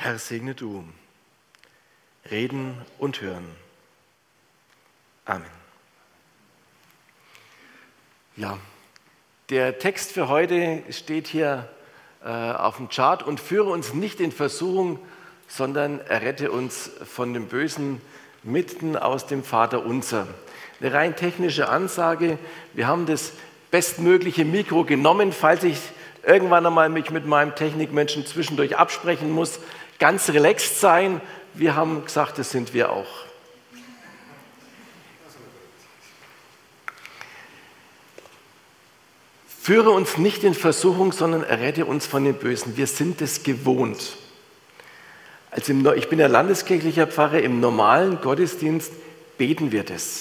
Herr, segne du, reden und hören. Amen. Ja, der Text für heute steht hier auf dem Chart: und führe uns nicht in Versuchung, sondern errette uns von dem Bösen, mitten aus dem Vaterunser. Eine rein technische Ansage. Wir haben das bestmögliche Mikro genommen, falls ich irgendwann einmal mich mit meinem Technikmenschen zwischendurch absprechen muss. Ganz relaxed sein. Wir haben gesagt, das sind wir auch. Führe uns nicht in Versuchung, sondern errette uns von dem Bösen. Wir sind es gewohnt. Also ich bin ja landeskirchlicher Pfarrer, im normalen Gottesdienst beten wir das.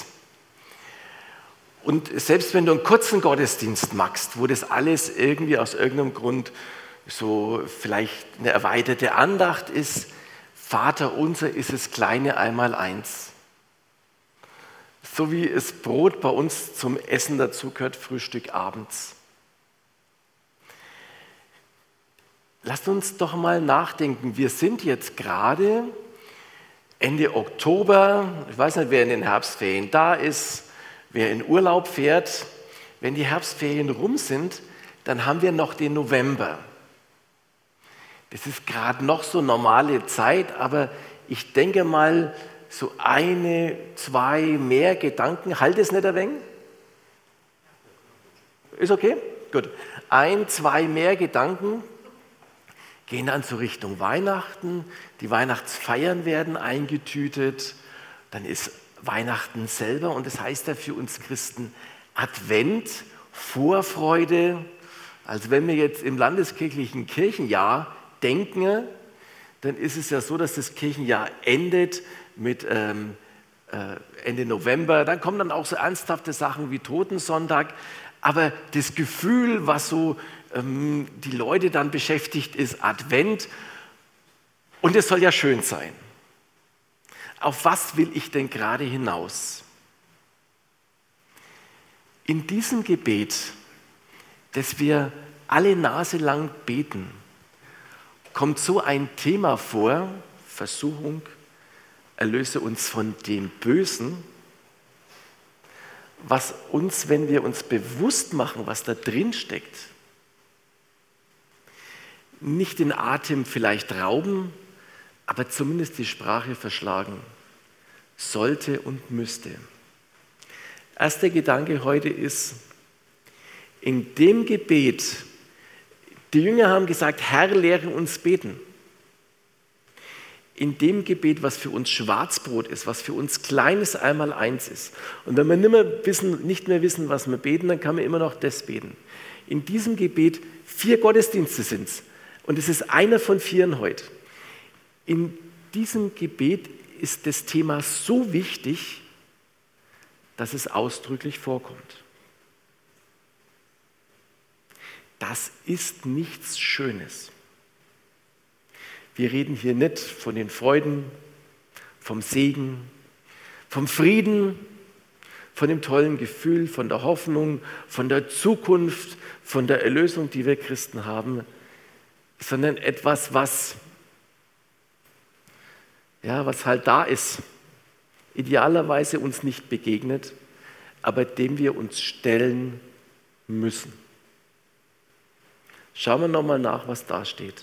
Und selbst wenn du einen kurzen Gottesdienst machst, wo das alles irgendwie aus irgendeinem Grund so vielleicht eine erweiterte Andacht ist, Vater unser ist das kleine Einmaleins. So wie es Brot bei uns zum Essen dazugehört, Frühstück abends. Lasst uns doch mal nachdenken. Wir sind jetzt gerade Ende Oktober. Ich weiß nicht, wer in den Herbstferien da ist, wer in Urlaub fährt. Wenn die Herbstferien rum sind, dann haben wir noch den November. Das ist gerade noch so normale Zeit, aber ich denke mal, so eine, zwei mehr Gedanken. Halt es nicht ein wenig? Ist okay? Gut. Ein, zwei mehr Gedanken gehen dann so Richtung Weihnachten. Die Weihnachtsfeiern werden eingetütet. Dann ist Weihnachten selber, und das heißt ja für uns Christen Advent, Vorfreude. Also wenn wir jetzt im landeskirchlichen Kirchenjahr denken, dann ist es ja so, dass das Kirchenjahr endet mit Ende November. Dann kommen dann auch so ernsthafte Sachen wie Totensonntag. Aber das Gefühl, was so die Leute dann beschäftigt, ist Advent. Und es soll ja schön sein. Auf was will ich denn gerade hinaus? In diesem Gebet, das wir alle Nase lang beten, kommt so ein Thema vor: Versuchung, erlöse uns von dem Bösen, was uns, wenn wir uns bewusst machen, was da drin steckt, nicht den Atem vielleicht rauben, aber zumindest die Sprache verschlagen sollte und müsste. Erster Gedanke heute ist, in dem Gebet, die Jünger haben gesagt, Herr, lehre uns beten. In dem Gebet, was für uns Schwarzbrot ist, was für uns kleines Einmaleins ist. Und wenn wir nicht mehr wissen, was wir beten, dann kann man immer noch das beten. In diesem Gebet 4 Gottesdienste sind es. Und es ist einer von 4 heute. In diesem Gebet ist das Thema so wichtig, dass es ausdrücklich vorkommt. Das ist nichts Schönes. Wir reden hier nicht von den Freuden, vom Segen, vom Frieden, von dem tollen Gefühl, von der Hoffnung, von der Zukunft, von der Erlösung, die wir Christen haben, sondern etwas, was halt da ist, idealerweise uns nicht begegnet, aber dem wir uns stellen müssen. Schauen wir nochmal nach, was da steht.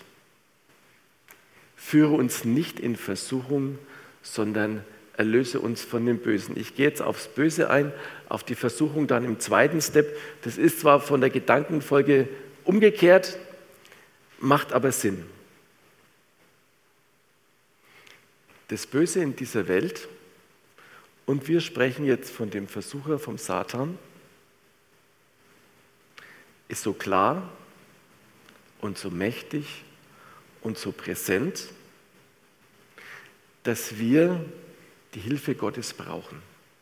Führe uns nicht in Versuchung, sondern erlöse uns von dem Bösen. Ich gehe jetzt aufs Böse ein, auf die Versuchung dann im zweiten Step. Das ist zwar von der Gedankenfolge umgekehrt, macht aber Sinn. Das Böse in dieser Welt, und wir sprechen jetzt von dem Versucher, vom Satan, ist so klar und so mächtig und so präsent, dass wir die Hilfe Gottes brauchen.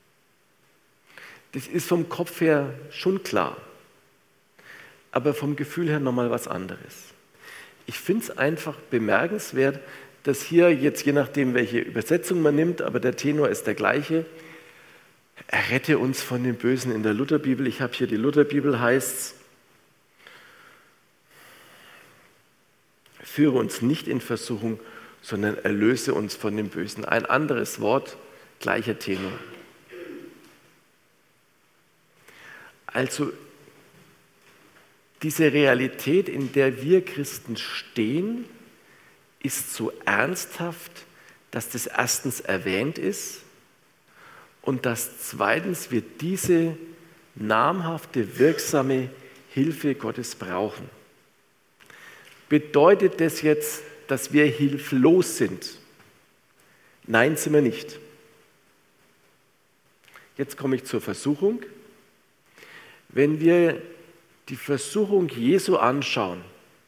Das ist vom Kopf her schon klar, aber vom Gefühl her nochmal was anderes. Ich finde es einfach bemerkenswert, dass hier jetzt, je nachdem, welche Übersetzung man nimmt, aber der Tenor ist der gleiche: Errette uns von dem Bösen. In der Lutherbibel, ich habe hier die Lutherbibel, heißt es: Führe uns nicht in Versuchung, sondern erlöse uns von dem Bösen. Ein anderes Wort, gleicher Tenor. Also diese Realität, in der wir Christen stehen, ist so ernsthaft, dass das erstens erwähnt ist und dass zweitens wir diese namhafte, wirksame Hilfe Gottes brauchen. Bedeutet das jetzt, dass wir hilflos sind? Nein, sind wir nicht. Jetzt komme ich zur Versuchung. Wenn wir die Versuchung Jesu anschauen,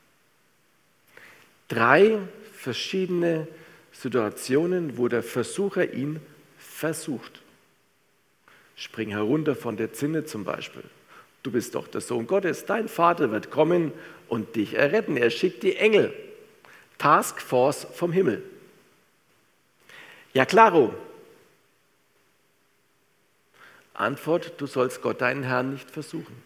3 verschiedene Situationen, wo der Versucher ihn versucht. Spring herunter von der Zinne zum Beispiel. Du bist doch der Sohn Gottes, dein Vater wird kommen und dich erretten. Er schickt die Engel. Task Force vom Himmel. Ja, klaro. Antwort, du sollst Gott, deinen Herrn, nicht versuchen.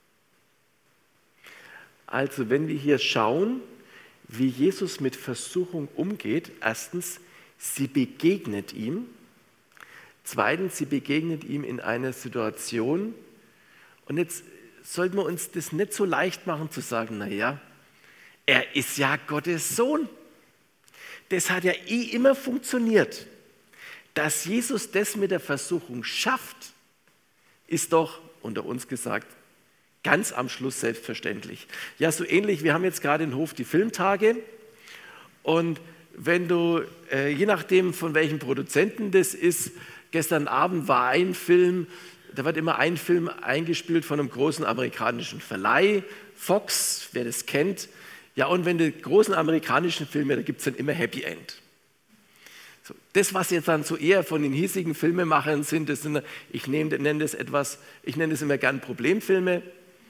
Also, wenn wir hier schauen, wie Jesus mit Versuchung umgeht, erstens, sie begegnet ihm. Zweitens, sie begegnet ihm in einer Situation. Und jetzt sollten wir uns das nicht so leicht machen zu sagen, naja, er ist ja Gottes Sohn. Das hat ja immer funktioniert. Dass Jesus das mit der Versuchung schafft, ist doch, unter uns gesagt, ganz am Schluss selbstverständlich. Ja, so ähnlich, wir haben jetzt gerade in Hof die Filmtage und wenn du, je nachdem von welchem Produzenten das ist, gestern Abend war ein Film, da wird immer ein Film eingespielt von einem großen amerikanischen Verleih, Fox, wer das kennt. Ja, und wenn die großen amerikanischen Filme, da gibt es dann immer Happy End. So, das, was jetzt dann so eher von den hiesigen Filmemachern sind, das sind, ich nenne das immer gern Problemfilme.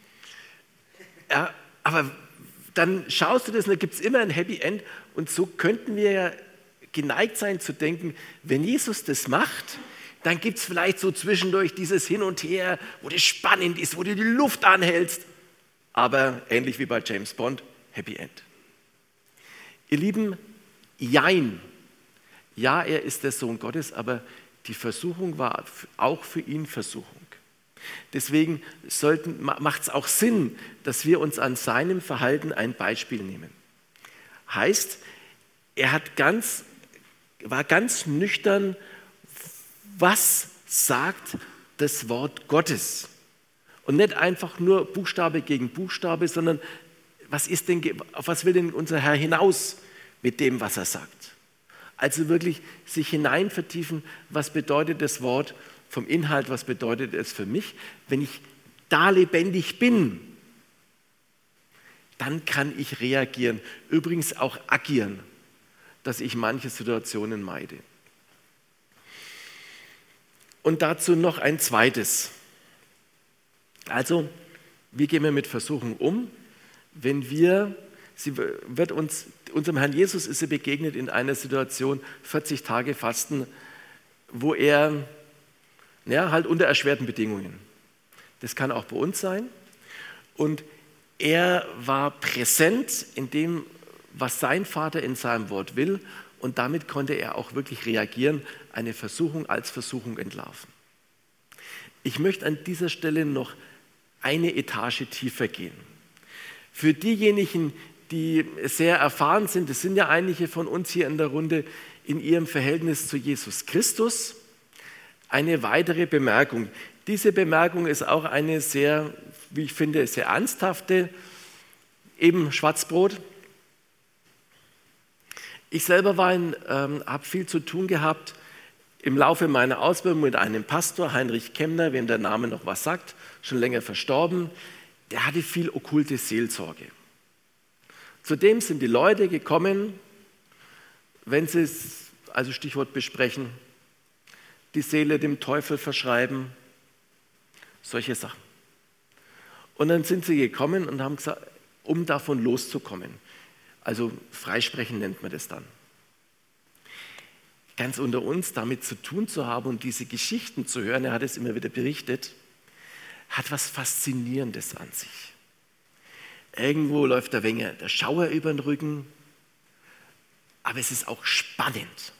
Ja, aber dann schaust du das und da gibt es immer ein Happy End. Und so könnten wir ja geneigt sein zu denken, wenn Jesus das macht, dann gibt es vielleicht so zwischendurch dieses Hin und Her, wo das spannend ist, wo du die Luft anhältst. Aber ähnlich wie bei James Bond, Happy End. Ihr Lieben, jein. Ja, er ist der Sohn Gottes, aber die Versuchung war auch für ihn Versuchung. Deswegen macht es auch Sinn, dass wir uns an seinem Verhalten ein Beispiel nehmen. Heißt, er war ganz nüchtern, was sagt das Wort Gottes? Und nicht einfach nur Buchstabe gegen Buchstabe, sondern auf was will denn unser Herr hinaus mit dem, was er sagt? Also wirklich sich hinein vertiefen, was bedeutet das Wort vom Inhalt, was bedeutet es für mich? Wenn ich da lebendig bin, dann kann ich reagieren, übrigens auch agieren, dass ich manche Situationen meide. Und dazu noch ein zweites. Also, wie gehen wir mit Versuchung um? Unserem Herrn Jesus ist sie begegnet in einer Situation, 40 Tage Fasten, wo er halt unter erschwerten Bedingungen. Das kann auch bei uns sein. Und er war präsent in dem, was sein Vater in seinem Wort will. Und damit konnte er auch wirklich reagieren, eine Versuchung als Versuchung entlarven. Ich möchte an dieser Stelle noch eine Etage tiefer gehen. Für diejenigen, die sehr erfahren sind, das sind ja einige von uns hier in der Runde, in ihrem Verhältnis zu Jesus Christus, eine weitere Bemerkung. Diese Bemerkung ist auch eine sehr, wie ich finde, sehr ernsthafte, eben Schwarzbrot. Ich selber habe viel zu tun gehabt im Laufe meiner Ausbildung mit einem Pastor, Heinrich Kemmner, wem der Name noch was sagt, schon länger verstorben. Der hatte viel okkulte Seelsorge. Zudem sind die Leute gekommen, wenn sie es, also Stichwort besprechen, die Seele dem Teufel verschreiben, solche Sachen. Und dann sind sie gekommen und haben gesagt, um davon loszukommen. Also freisprechen nennt man das dann. Ganz unter uns damit zu tun zu haben und diese Geschichten zu hören, er hat es immer wieder berichtet, hat was Faszinierendes an sich. Irgendwo läuft der Schauer über den Rücken, aber es ist auch spannend.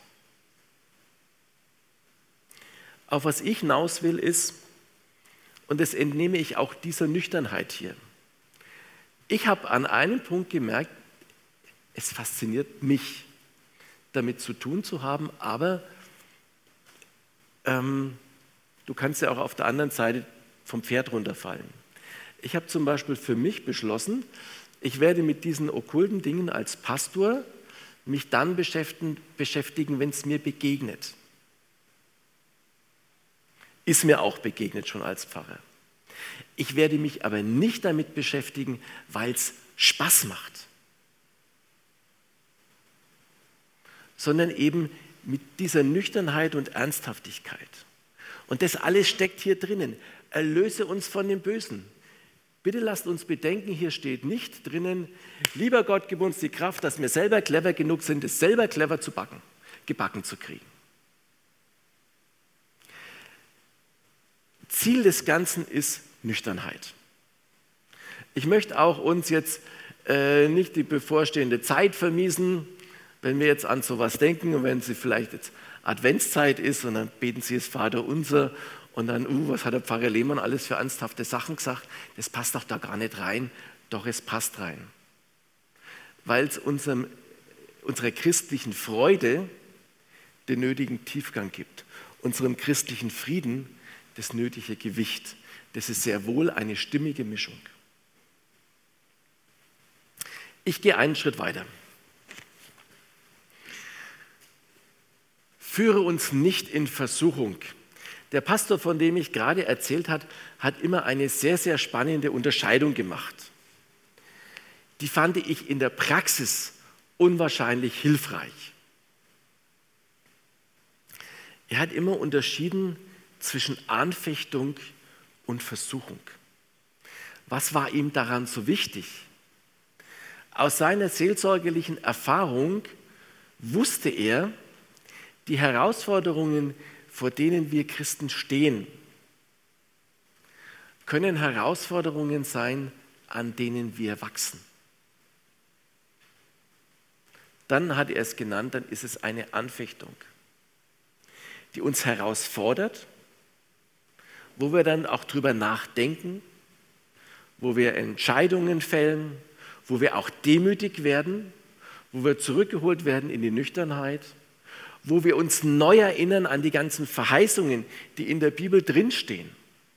Auf was ich hinaus will ist, und das entnehme ich auch dieser Nüchternheit hier. Ich habe an einem Punkt gemerkt, es fasziniert mich, damit zu tun zu haben, aber du kannst ja auch auf der anderen Seite vom Pferd runterfallen. Ich habe zum Beispiel für mich beschlossen, ich werde mit diesen okkulten Dingen als Pastor mich dann beschäftigen, wenn es mir begegnet. Ist mir auch begegnet schon als Pfarrer. Ich werde mich aber nicht damit beschäftigen, weil es Spaß macht, sondern eben mit dieser Nüchternheit und Ernsthaftigkeit. Und das alles steckt hier drinnen. Erlöse uns von dem Bösen. Bitte lasst uns bedenken, hier steht nicht drinnen, lieber Gott, gib uns die Kraft, dass wir selber clever genug sind, es selber clever gebacken zu kriegen. Ziel des Ganzen ist Nüchternheit. Ich möchte auch uns jetzt nicht die bevorstehende Zeit vermiesen, wenn wir jetzt an sowas denken und wenn sie vielleicht jetzt Adventszeit ist und dann beten sie das Vaterunser und dann, was hat der Pfarrer Lehmann alles für ernsthafte Sachen gesagt, das passt doch da gar nicht rein. Doch, es passt rein. Weil es unserer christlichen Freude den nötigen Tiefgang gibt, unserem christlichen Frieden das nötige Gewicht. Das ist sehr wohl eine stimmige Mischung. Ich gehe einen Schritt weiter. Führe uns nicht in Versuchung. Der Pastor, von dem ich gerade erzählt habe, hat immer eine sehr, sehr spannende Unterscheidung gemacht. Die fand ich in der Praxis unwahrscheinlich hilfreich. Er hat immer unterschieden zwischen Anfechtung und Versuchung. Was war ihm daran so wichtig? Aus seiner seelsorgerlichen Erfahrung wusste er, die Herausforderungen, vor denen wir Christen stehen, können Herausforderungen sein, an denen wir wachsen. Dann hat er es genannt, dann ist es eine Anfechtung, die uns herausfordert, wo wir dann auch drüber nachdenken, wo wir Entscheidungen fällen, wo wir auch demütig werden, wo wir zurückgeholt werden in die Nüchternheit, wo wir uns neu erinnern an die ganzen Verheißungen, die in der Bibel drinstehen.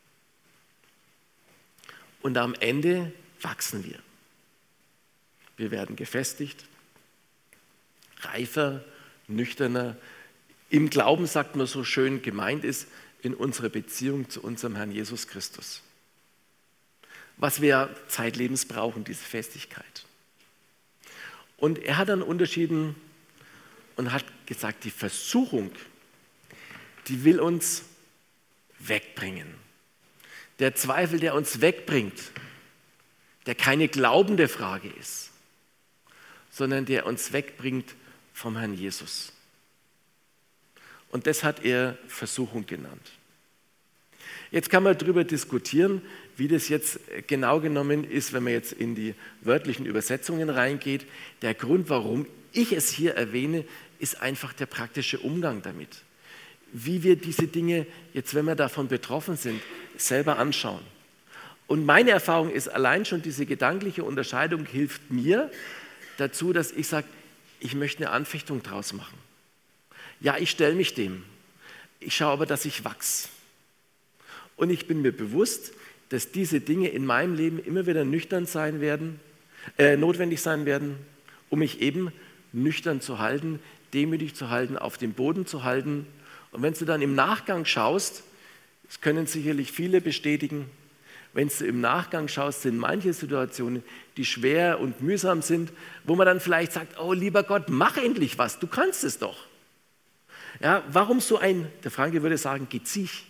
Und am Ende wachsen wir. Wir werden gefestigt, reifer, nüchterner. Im Glauben, sagt man so schön, gemeint ist, in unserer Beziehung zu unserem Herrn Jesus Christus. Was wir zeitlebens brauchen, diese Festigkeit. Und er hat dann unterschieden und hat gesagt, die Versuchung, die will uns wegbringen. Der Zweifel, der uns wegbringt, der keine glaubende Frage ist, sondern der uns wegbringt vom Herrn Jesus. Und das hat er Versuchung genannt. Jetzt kann man darüber diskutieren, wie das jetzt genau genommen ist, wenn man jetzt in die wörtlichen Übersetzungen reingeht. Der Grund, warum ich es hier erwähne, ist einfach der praktische Umgang damit. Wie wir diese Dinge, jetzt wenn wir davon betroffen sind, selber anschauen. Und meine Erfahrung ist, allein schon diese gedankliche Unterscheidung hilft mir dazu, dass ich sage, ich möchte eine Anfechtung draus machen. Ja, ich stelle mich dem. Ich schaue aber, dass ich wachse. Und ich bin mir bewusst, dass diese Dinge in meinem Leben immer wieder nüchtern sein werden, notwendig sein werden, um mich eben nüchtern zu halten, demütig zu halten, auf dem Boden zu halten. Und wenn du dann im Nachgang schaust, das können sicherlich viele bestätigen, wenn du im Nachgang schaust, sind manche Situationen, die schwer und mühsam sind, wo man dann vielleicht sagt, oh lieber Gott, mach endlich was, du kannst es doch. Ja, warum so der Franke würde sagen, Geziech?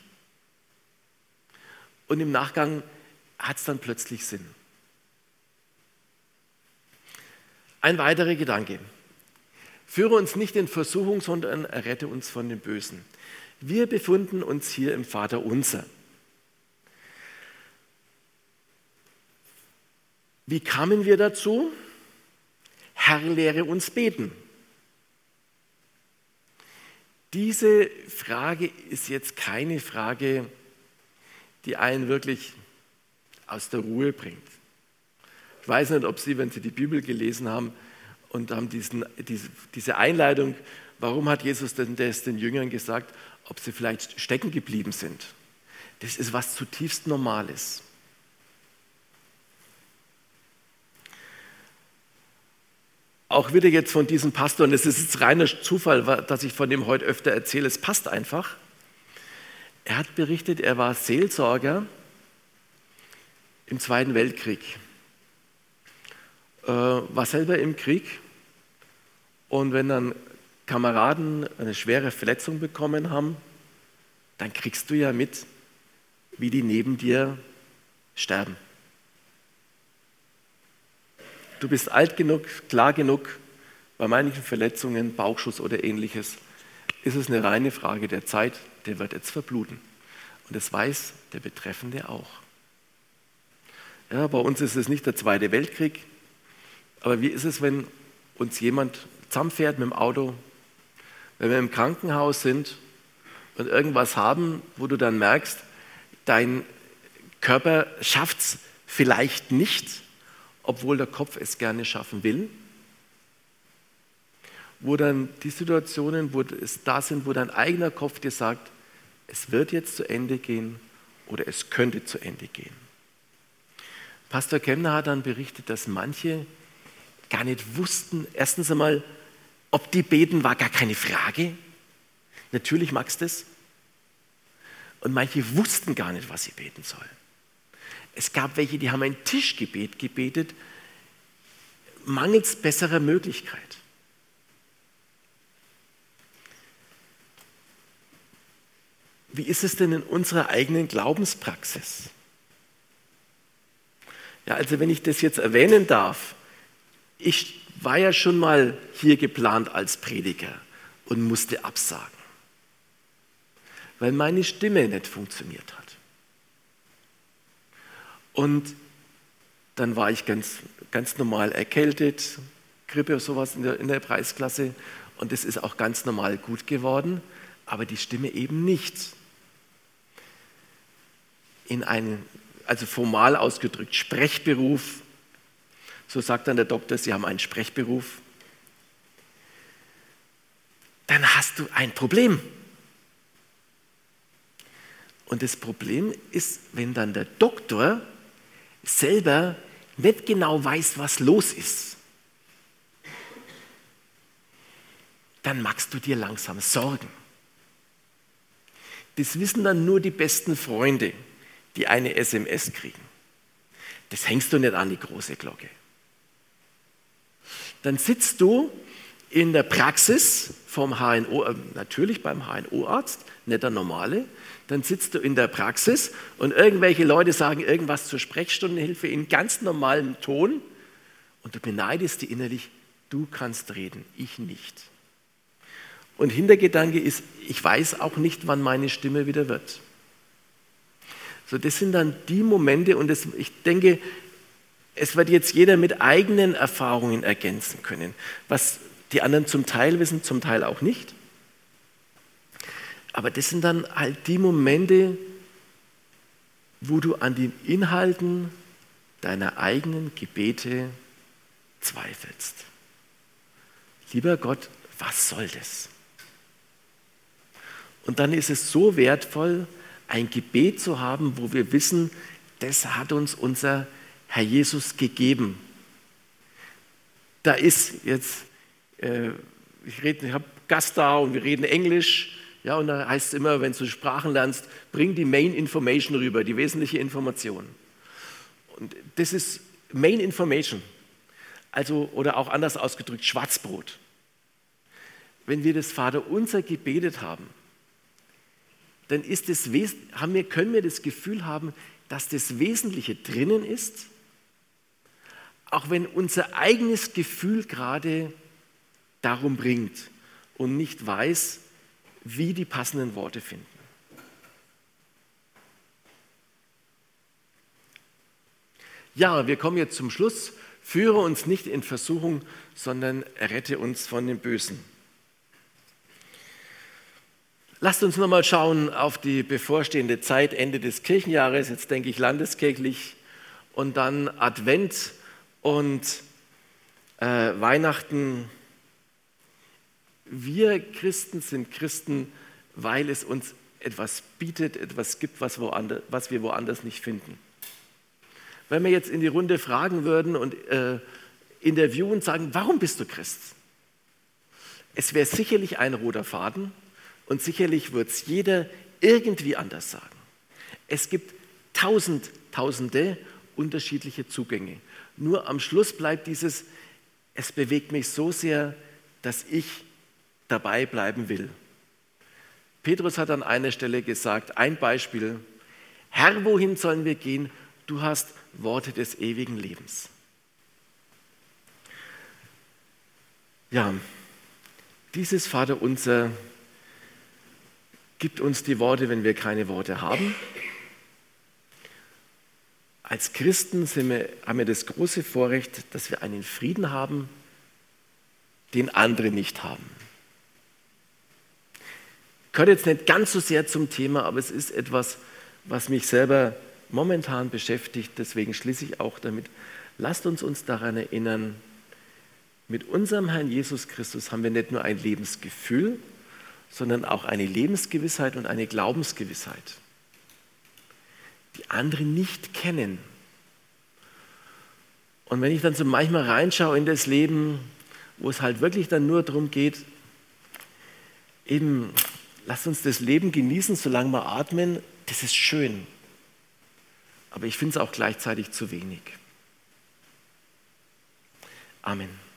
Und im Nachgang hat es dann plötzlich Sinn. Ein weiterer Gedanke. Führe uns nicht in Versuchung, sondern errette uns von dem Bösen. Wir befinden uns hier im Vaterunser. Wie kamen wir dazu? Herr, lehre uns beten. Diese Frage ist jetzt keine Frage, die einen wirklich aus der Ruhe bringt. Ich weiß nicht, ob Sie, wenn Sie die Bibel gelesen haben und haben diese Einleitung, warum hat Jesus denn das den Jüngern gesagt, ob sie vielleicht stecken geblieben sind. Das ist was zutiefst Normales. Auch wieder jetzt von diesem Pastor, und es ist jetzt reiner Zufall, dass ich von dem heute öfter erzähle, es passt einfach. Er hat berichtet, er war Seelsorger im Zweiten Weltkrieg, war selber im Krieg, und wenn dann Kameraden eine schwere Verletzung bekommen haben, dann kriegst du ja mit, wie die neben dir sterben. Du bist alt genug, klar genug, bei manchen Verletzungen, Bauchschuss oder ähnliches, ist es eine reine Frage der Zeit, der wird jetzt verbluten. Und das weiß der Betreffende auch. Ja, bei uns ist es nicht der Zweite Weltkrieg, aber wie ist es, wenn uns jemand zusammenfährt mit dem Auto, wenn wir im Krankenhaus sind und irgendwas haben, wo du dann merkst, dein Körper schafft es vielleicht nicht, obwohl der Kopf es gerne schaffen will, wo dann die Situationen, wo es da sind, wo dein eigener Kopf dir sagt, es wird jetzt zu Ende gehen oder es könnte zu Ende gehen. Pastor Kemner hat dann berichtet, dass manche gar nicht wussten, erstens einmal, ob die beten, war gar keine Frage. Natürlich magst du es. Und manche wussten gar nicht, was sie beten sollen. Es gab welche, die haben ein Tischgebet gebetet, mangels besserer Möglichkeit. Wie ist es denn in unserer eigenen Glaubenspraxis? Ja, also wenn ich das jetzt erwähnen darf, ich war ja schon mal hier geplant als Prediger und musste absagen, weil meine Stimme nicht funktioniert hat. Und dann war ich ganz normal erkältet, Grippe oder sowas in der Preisklasse, und es ist auch ganz normal gut geworden, aber die Stimme eben nicht. Also formal ausgedrückt, Sprechberuf, so sagt dann der Doktor, Sie haben einen Sprechberuf, dann hast du ein Problem. Und das Problem ist, wenn dann der Doktor selber nicht genau weiß, was los ist, dann machst du dir langsam Sorgen. Das wissen dann nur die besten Freunde, die eine SMS kriegen. Das hängst du nicht an die große Glocke. Dann sitzt du in der Praxis vom HNO, natürlich beim HNO-Arzt, nicht der normale, dann sitzt du in der Praxis und irgendwelche Leute sagen irgendwas zur Sprechstundenhilfe in ganz normalem Ton und du beneidest die innerlich, du kannst reden, ich nicht. Und Hintergedanke ist, ich weiß auch nicht, wann meine Stimme wieder wird. So, das sind dann die Momente, und ich denke, es wird jetzt jeder mit eigenen Erfahrungen ergänzen können, was die anderen zum Teil wissen, zum Teil auch nicht. Aber das sind dann halt die Momente, wo du an den Inhalten deiner eigenen Gebete zweifelst. Lieber Gott, was soll das? Und dann ist es so wertvoll, ein Gebet zu haben, wo wir wissen, das hat uns unser Herr Jesus gegeben. Da ist jetzt, ich habe Gast da und wir reden Englisch, ja, und da heißt es immer, wenn du Sprachen lernst, bring die Main Information rüber, die wesentliche Information. Und das ist Main Information, also, oder auch anders ausgedrückt, Schwarzbrot. Wenn wir das Vaterunser gebetet haben, dann können wir das Gefühl haben, dass das Wesentliche drinnen ist, auch wenn unser eigenes Gefühl gerade darum bringt und nicht weiß, wie die passenden Worte finden. Ja, wir kommen jetzt zum Schluss. Führe uns nicht in Versuchung, sondern errette uns von dem Bösen. Lasst uns nochmal schauen auf die bevorstehende Zeit, Ende des Kirchenjahres, jetzt denke ich landeskirchlich, und dann Advent und Weihnachten. Wir Christen sind Christen, weil es uns etwas bietet, etwas gibt, was wir woanders nicht finden. Wenn wir jetzt in die Runde fragen würden und interviewen und sagen, warum bist du Christ? Es wäre sicherlich ein roter Faden und sicherlich wird es jeder irgendwie anders sagen. Es gibt tausende unterschiedliche Zugänge. Nur am Schluss bleibt dieses, es bewegt mich so sehr, dass ich dabei bleiben will. Petrus hat an einer Stelle gesagt, ein Beispiel, Herr, wohin sollen wir gehen? Du hast Worte des ewigen Lebens. Ja, dieses Vaterunser gibt uns die Worte, wenn wir keine Worte haben. Als Christen haben wir das große Vorrecht, dass wir einen Frieden haben, den andere nicht haben. Gehört jetzt nicht ganz so sehr zum Thema, aber es ist etwas, was mich selber momentan beschäftigt. Deswegen schließe ich auch damit. Lasst uns daran erinnern, mit unserem Herrn Jesus Christus haben wir nicht nur ein Lebensgefühl, sondern auch eine Lebensgewissheit und eine Glaubensgewissheit, die andere nicht kennen. Und wenn ich dann so manchmal reinschaue in das Leben, wo es halt wirklich dann nur darum geht, eben, lasst uns das Leben genießen, solange wir atmen, das ist schön. Aber ich finde es auch gleichzeitig zu wenig. Amen.